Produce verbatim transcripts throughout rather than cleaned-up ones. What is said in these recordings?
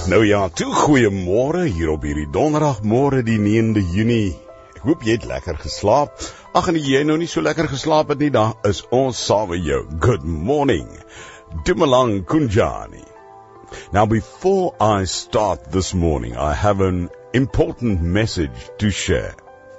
Nou ja, toe goeiemôre hier op hierdie donderdagmôre die negende Junie. Ek hoop jy het lekker geslaap. Ag en jy nou nie so lekker geslaap het nie, dan is ons saam met jou. Good morning. Dumalang Kunjani. Now before I start this morning, I have an important message to share.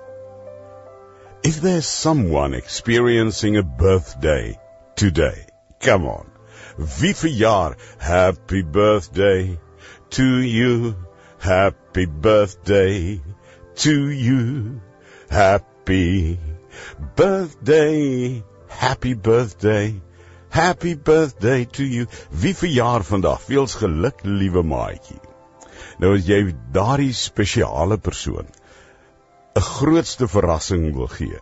If there's someone experiencing a birthday today, come on. Wie verjaar, happy birthday to you, happy birthday to you, happy birthday, happy birthday, happy birthday to you. Wie verjaar vandag? Veels geluk, liewe maatjie. Nou as jy daardie spesiale persoon 'n grootste verrassing wil gee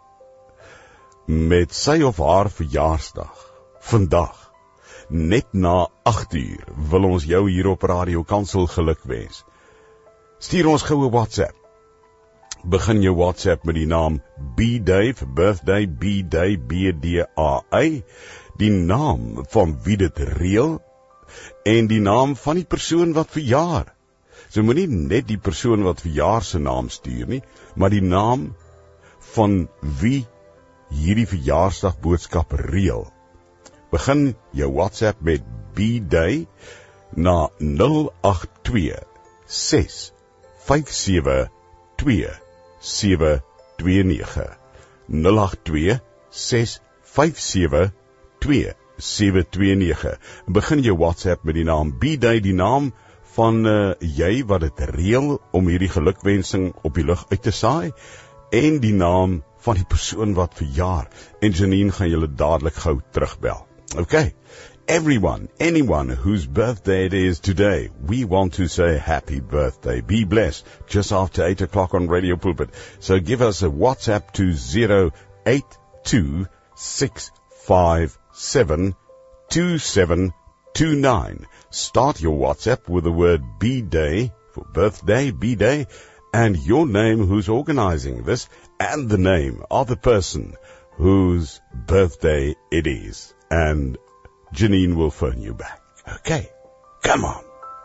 met sy of haar verjaarsdag vandag, net na agt uur, wil ons jou hier op Radio Kansel geluk wens. Stuur ons goue WhatsApp. Begin jou WhatsApp met die naam B-Day vir birthday, B-Day, B D A Y, die naam van wie dit reël en die naam van die persoon wat verjaar. So moenie net die persoon wat verjaar se naam stuur nie, maar die naam van wie hierdie verjaarsdag boodskap reël. Begin jou WhatsApp met B-Day na nul agt twee ses vyf sewe twee sewe twee nege. nul agt twee ses vyf sewe twee sewe twee nege. Begin jou WhatsApp met die naam B-Day, die naam van uh, jy wat dit reël om hierdie gelukwensing op die lug uit te saai, en die naam van die persoon wat verjaar. En Janine gaan julle dadelik gou terugbel. Okay, everyone, anyone whose birthday it is today, we want to say happy birthday. Be blessed, just after eight o'clock on Radio Pulpit. So give us a WhatsApp to zero eight two six five seven two seven two nine. Start your WhatsApp with the word B-Day, for birthday, B-Day, and your name who's organizing this, and the name of the person whose birthday it is. And Janine will phone you back. Okay, come on.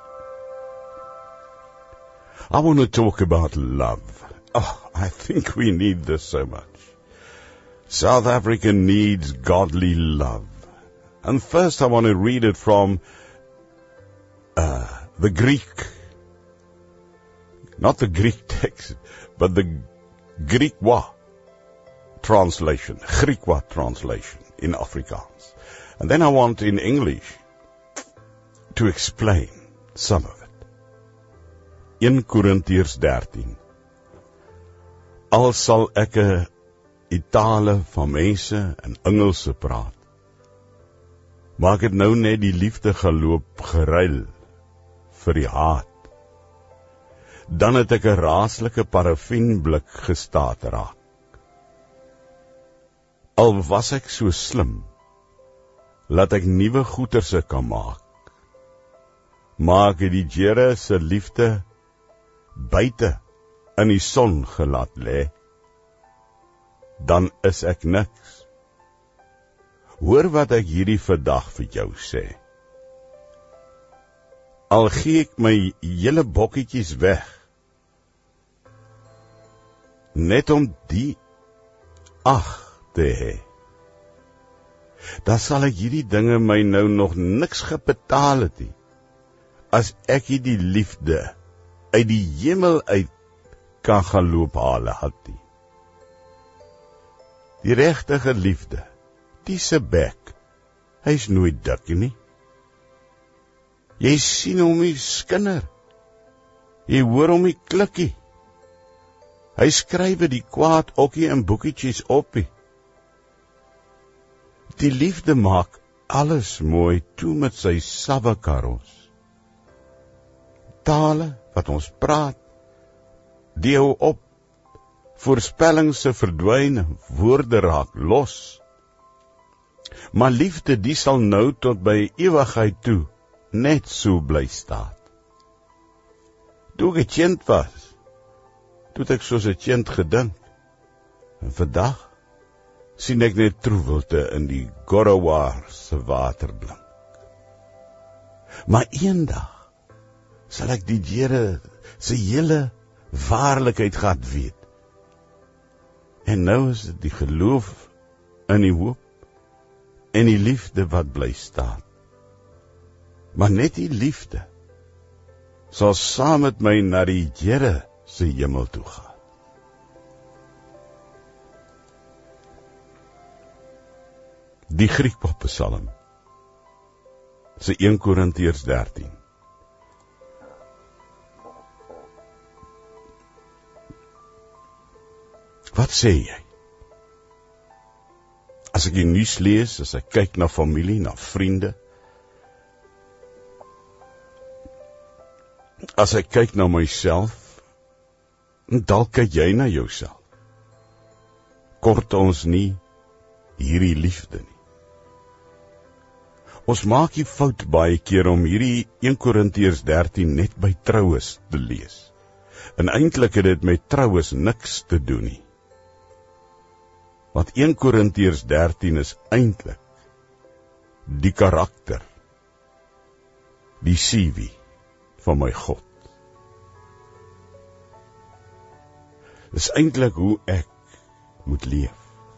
I want to talk about love. Oh, I think we need this so much. South Africa needs godly love. And first I want to read it from uh, the Greek. Not the Greek text, but the Griekwa translation. Griekwa translation in Afrikaans. And then I want in English to explain some of it. Eerste Korintiërs dertien. Al sal ek 'n tale van mense en Engelse praat, maar ek het nou net die liefde geloop geruil vir die haat. Dan het ek 'n raaslike parafienblik gestaat raak. Al was ek so slim, laat ek nuwe goederse kan maak. Maak ek die Here se liefde buite in die son gelaat lê, dan is ek niks. Hoor wat ek hierdie vandag vir jou sê. Al gee ek my hele bokketjies weg, net om die ag te hê, dan sal ek hierdie dinge my nou nog niks gebetaal het nie, as ek die liefde uit die hemel uit kan gaan loop haal had nie. Die regtige liefde, die se bek, hy is nooit dik nie. Jy sien hom nie skinder, jy hoor hom nie klikkie. Hy skrywe die kwaad okkie in boekietjies oppie. Die liefde maak alles mooi toe met sy sabbekaros. Tale wat ons praat, die hou op, voorspellings se verdwyn, woorde raak los. Maar liefde die sal nou tot by ewigheid toe net so bly staan. Toe ek 'n kind was, toe ek soos 'n kind gedink, en vandag sien ek net troewelte in die Gorowa se water blink. Maar eendag sal ek die Here se hele waarlikheid gaan weet. En nou is dit die geloof in die hoop en die liefde wat bly staan. Maar net die liefde sal saam met my na die Here se hemel toe gaan. Die Griekpop Psalm, se eerste Korintiërs dertien. Wat sê jy? As ek die nuus lees, as ek kyk na familie, na vriende, as ek kyk na myself, dalk kyk jy na jouself. Kort ons nie hierdie liefde nie. Ons maak die fout baie keer om hierdie eerste Korintiërs dertien net by troues te lees. En eintlik het dit met troues niks te doen nie. Want eerste Korintiërs dertien is eintlik die karakter, die C V van my God. Dis eintlik hoe ek moet leef.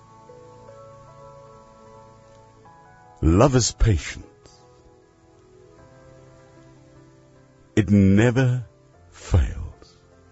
Love is patient. It never fails.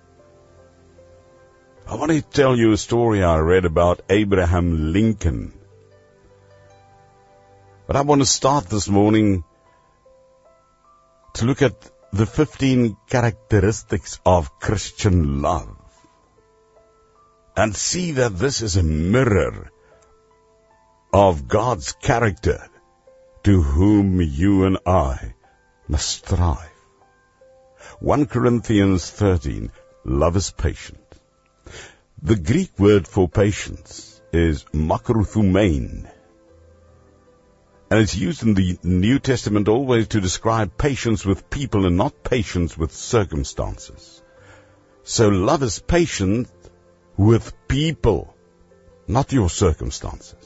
I want to tell you a story I read about Abraham Lincoln. But I want to start this morning to look at the fifteen characteristics of Christian love and see that this is a mirror of God's character to whom you and I must strive. First Corinthians thirteen, love is patient. The Greek word for patience is makrothumene, and it's used in the New Testament always to describe patience with people and not patience with circumstances. So love is patient with people, not your circumstances.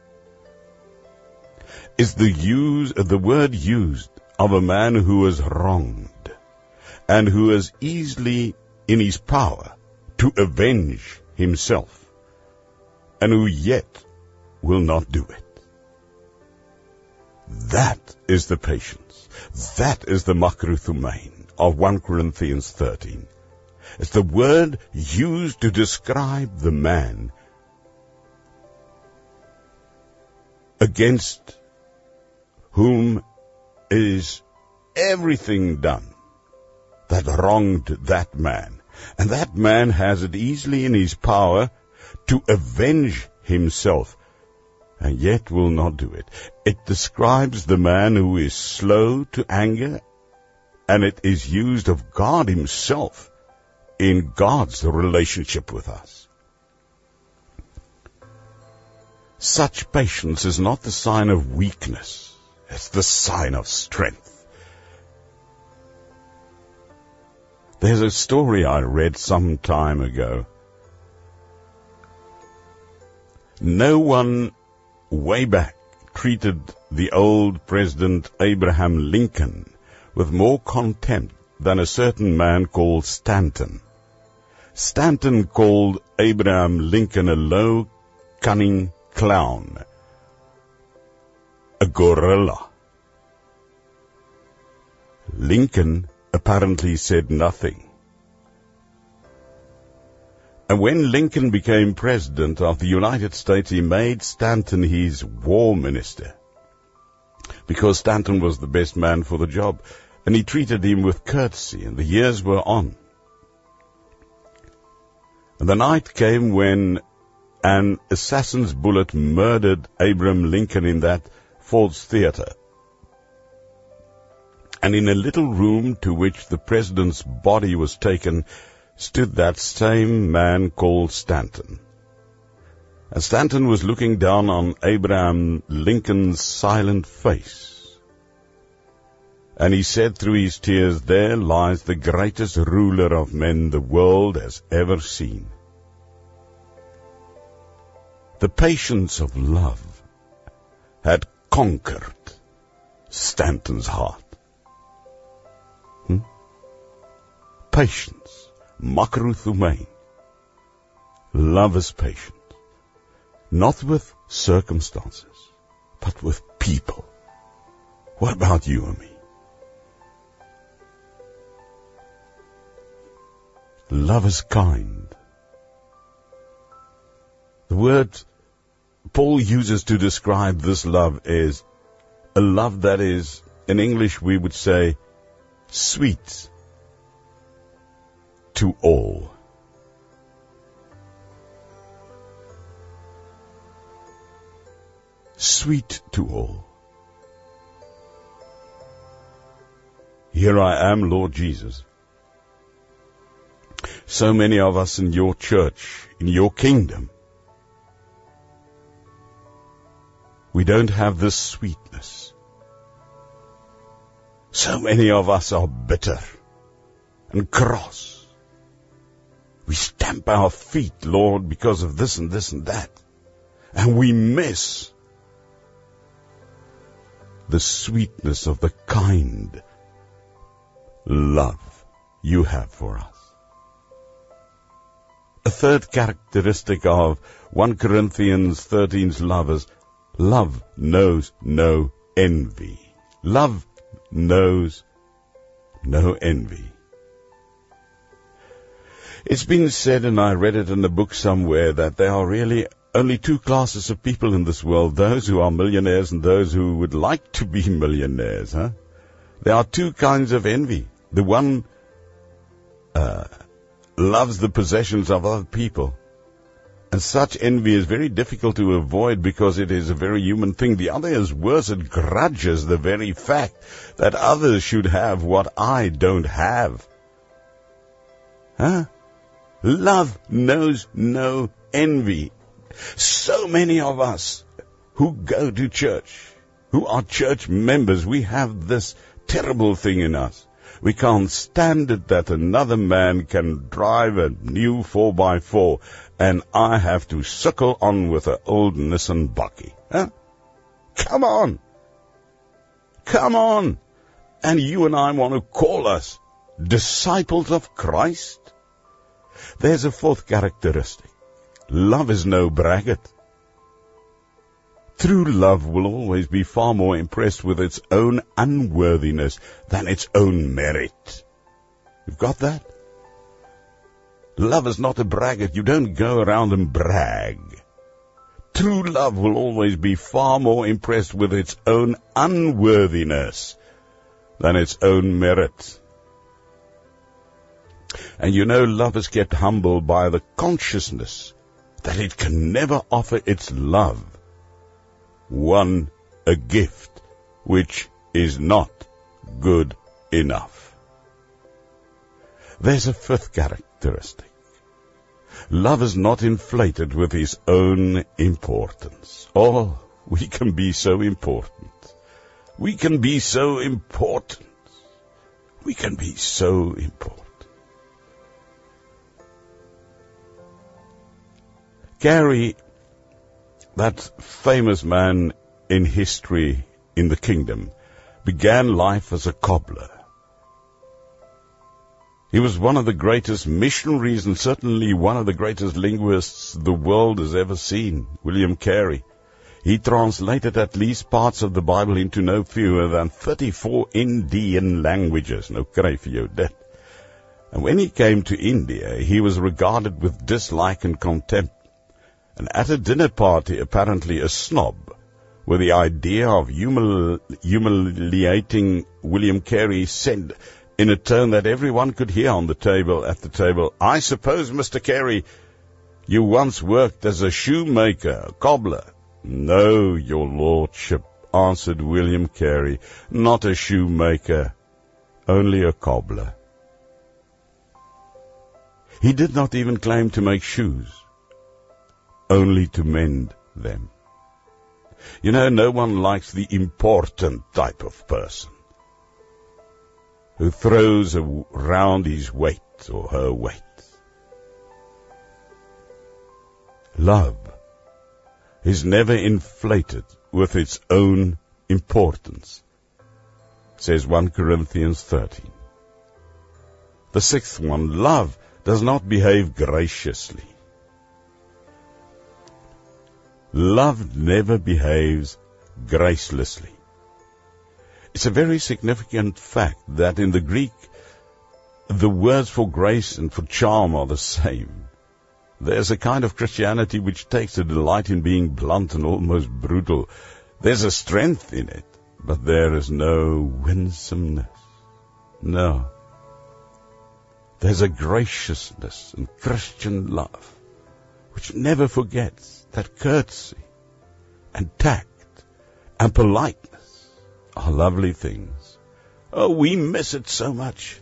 Is the use the word used of a man who is wronged and who is easily in his power to avenge himself and who yet will not do it. That is the patience. That is the makrothumene of First Corinthians thirteen. It's the word used to describe the man against whom is everything done that wronged that man. And that man has it easily in his power to avenge himself, and yet will not do it. It describes the man who is slow to anger, and it is used of God himself in God's relationship with us. Such patience is not the sign of weakness. It's the sign of strength. There's a story I read some time ago. No one way back treated the old President Abraham Lincoln with more contempt than a certain man called Stanton. Stanton called Abraham Lincoln a low, cunning clown, a gorilla. Lincoln apparently said nothing. And when Lincoln became president of the United States, he made Stanton his war minister, because Stanton was the best man for the job, and he treated him with courtesy, and the years were on. And the night came when an assassin's bullet murdered Abraham Lincoln in that Ford's Theater. And in a little room to which the president's body was taken stood that same man called Stanton. And Stanton was looking down on Abraham Lincoln's silent face. And he said through his tears, "There lies the greatest ruler of men the world has ever seen." The patience of love had conquered Stanton's heart. Hmm? patience, makruthumei. Love is patient, not with circumstances, but with people. What about you and me? Love is kind. The word Paul uses to describe this love is a love that is, in English we would say, sweet to all. Sweet to all. Here I am, Lord Jesus. So many of us in your church, in your kingdom, we don't have this sweetness. So many of us are bitter and cross. We stamp our feet, Lord, because of this and this and that. And we miss the sweetness of the kind love you have for us. A third characteristic of First Corinthians thirteen's love is love knows no envy. Love knows no envy. It's been said, and I read it in a book somewhere, that there are really only two classes of people in this world, those who are millionaires and those who would like to be millionaires. Huh? There are two kinds of envy. The one uh, loves the possessions of other people. And such envy is very difficult to avoid because it is a very human thing. The other is worse. It grudges the very fact that others should have what I don't have. Huh? Love knows no envy. So many of us who go to church, who are church members, we have this terrible thing in us. We can't stand it that another man can drive a new four by four and I have to suckle on with an old Nissan Bakkie. Huh? Come on. Come on. And you and I want to call us disciples of Christ? There's a fourth characteristic. Love is no braggart. True love will always be far more impressed with its own unworthiness than its own merit. You've got that? Love is not a braggart. You don't go around and brag. True love will always be far more impressed with its own unworthiness than its own merit. And you know, love is kept humble by the consciousness that it can never offer its love one a gift which is not good enough. There's a fifth characteristic. Love is not inflated with his own importance. Oh, we can be so important. We can be so important. We can be so important. Gary, that famous man in history in the kingdom, began life as a cobbler. He was one of the greatest missionaries and certainly one of the greatest linguists the world has ever seen, William Carey. He translated at least parts of the Bible into no fewer than thirty-four Indian languages. Nou kry vir jou dit. And when he came to India, he was regarded with dislike and contempt. And at a dinner party, apparently a snob, with the idea of humil- humiliating William Carey, said in a tone that everyone could hear on the table, at the table, "I suppose, Mister Carey, you once worked as a shoemaker, a cobbler." "No, your lordship," answered William Carey, "not a shoemaker, only a cobbler." He did not even claim to make shoes, only to mend them. You know, no one likes the important type of person who throws around his weight or her weight. Love is never inflated with its own importance, says First Corinthians thirteen. The sixth one, love does not behave graciously. Love never behaves gracelessly. It's a very significant fact that in the Greek, the words for grace and for charm are the same. There's a kind of Christianity which takes a delight in being blunt and almost brutal. There's a strength in it, but there is no winsomeness. No. There's a graciousness in Christian love which never forgets that courtesy and tact and politeness are lovely things. Oh, we miss it so much.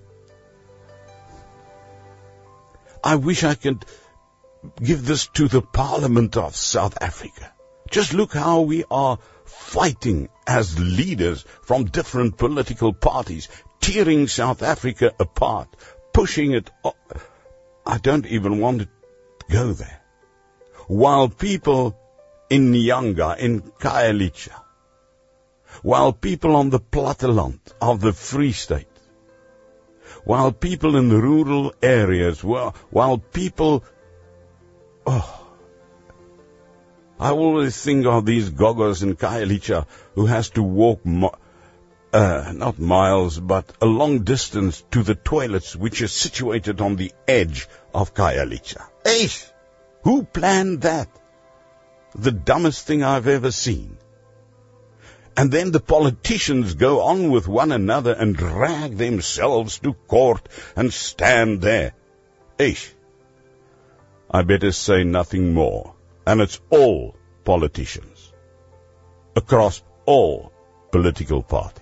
I wish I could give this to the Parliament of South Africa. Just look how we are fighting as leaders from different political parties, tearing South Africa apart, pushing it up. I don't even want to go there. While people in Nyanga, in Khayelitsha, while people on the platteland of the Free State, while people in the rural areas, while, while people, oh, I always think of these gogos in Khayelitsha who has to walk, uh, not miles, but a long distance to the toilets which is situated on the edge of Khayelitsha. Eish! Who planned that? The dumbest thing I've ever seen. And then the politicians go on with one another and drag themselves to court and stand there. Eish! I better say nothing more. And it's all politicians. Across all political parties.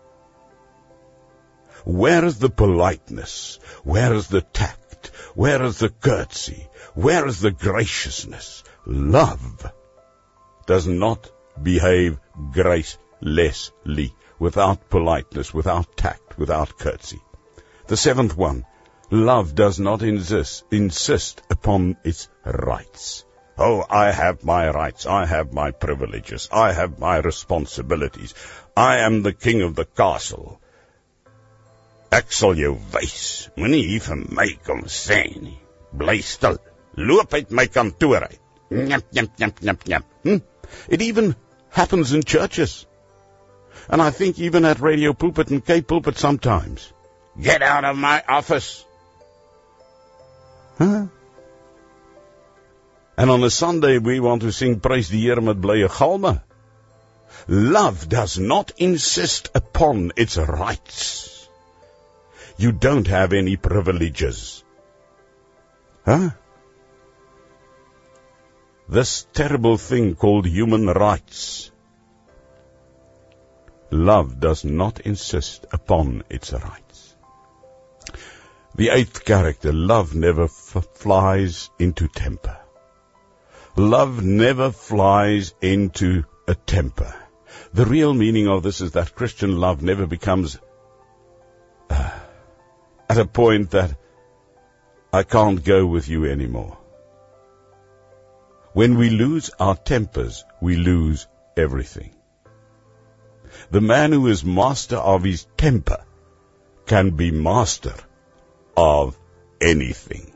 Where is the politeness? Where is the tact? Where is the courtesy? Where is the graciousness? Love does not behave gracelessly, without politeness, without tact, without courtesy. The seventh one, love does not insist, insist upon its rights. Oh, I have my rights, I have my privileges, I have my responsibilities. I am the king of the castle. Ek sal jou wys, moenie hier vir my kom sê nie. Bly stil, loop uit my kantoor uit. Nyap, nyap, nyap, nyap, nyap. Hm? It even happens in churches. And I think even at Radio Pulpit and Cape Pulpit sometimes. Get out of my office. Huh? And on a Sunday we want to sing Praise die Here met blye galme. Love does not insist upon its rights. You don't have any privileges. Huh? This terrible thing called human rights. Love does not insist upon its rights. The eighth character, love never f- flies into temper. Love never flies into a temper. The real meaning of this is that Christian love never becomes uh, at a point that I can't go with you anymore. When we lose our tempers, we lose everything. The man who is master of his temper can be master of anything.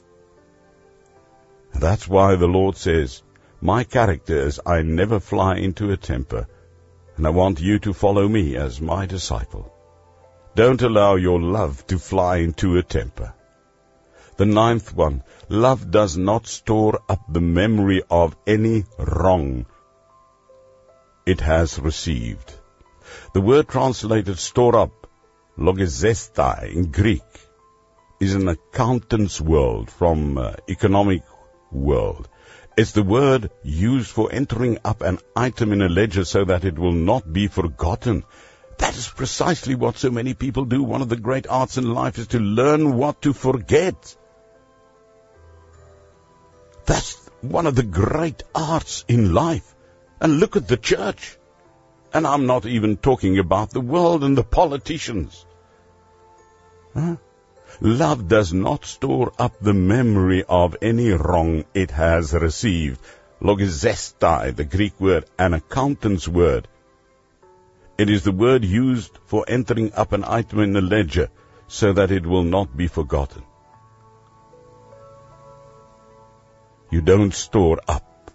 That's why the Lord says, my character is I never fly into a temper, and I want you to follow me as my disciple. Don't allow your love to fly into a temper. The ninth one, love does not store up the memory of any wrong it has received. The word translated store up, logizestai in Greek, is an accountant's world from uh, economic world. It's the word used for entering up an item in a ledger so that it will not be forgotten. That is precisely what so many people do. One of the great arts in life is to learn what to forget. That's one of the great arts in life. And look at the church. And I'm not even talking about the world and the politicians. Huh? Love does not store up the memory of any wrong it has received. Logizestai, the Greek word, an accountant's word. It is the word used for entering up an item in a ledger so that it will not be forgotten. You don't store up.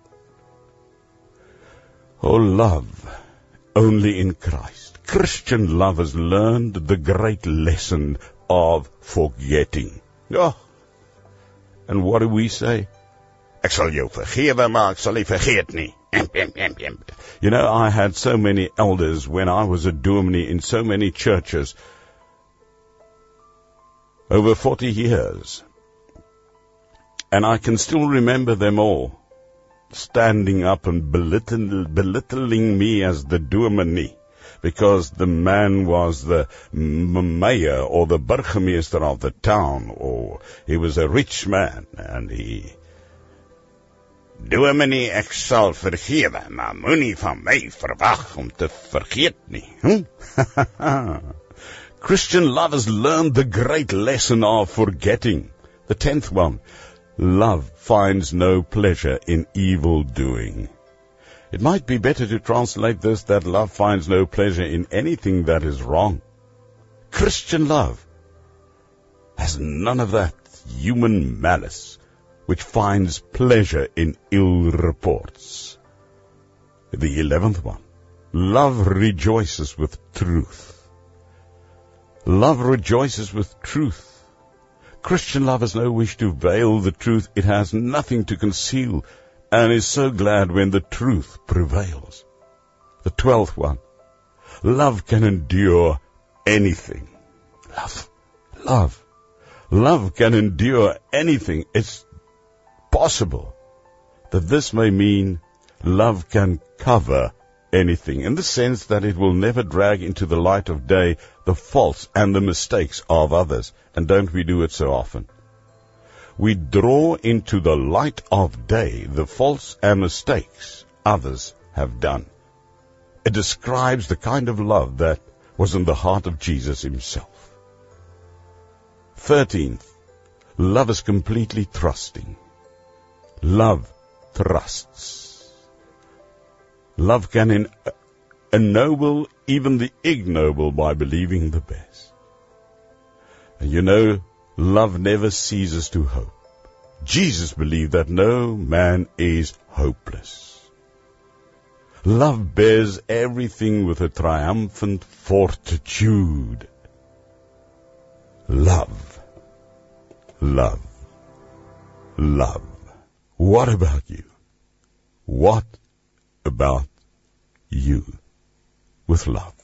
Oh, love only in Christ. Christian love has learned the great lesson of forgetting. Oh, and what do we say? Ek sal jou vergewe, maar ek sal nie vergeet nie. You know, I had so many elders when I was a dominee in so many churches over forty years. And I can still remember them all standing up and belittle, belittling me as the dominee, because the man was the m- mayor or the burgemeester of the town, or he was a rich man, and he... Dominee, ek sal vergewe, maar moenie van my verwag om te vergeet nie. Hm? Christian love has learned the great lesson of forgetting. The tenth one, love finds no pleasure in evil doing. It might be better to translate this that love finds no pleasure in anything that is wrong. Christian love has none of that human malice which finds pleasure in ill reports. The eleventh one, love rejoices with truth. Love rejoices with truth. Christian love has no wish to veil the truth. It has nothing to conceal, and is so glad when the truth prevails. The twelfth one, love can endure anything. Love, love, love can endure anything. It's possible that this may mean love can cover anything, in the sense that it will never drag into the light of day the faults and the mistakes of others. And don't we do it so often? We draw into the light of day the faults and mistakes others have done. It describes the kind of love that was in the heart of Jesus himself. Thirteenth, love is completely trusting. Love trusts. Love can en- ennoble even the ignoble by believing the best. And you know, love never ceases to hope. Jesus believed that no man is hopeless. Love bears everything with a triumphant fortitude. Love, love, love. What about you? What about you with love?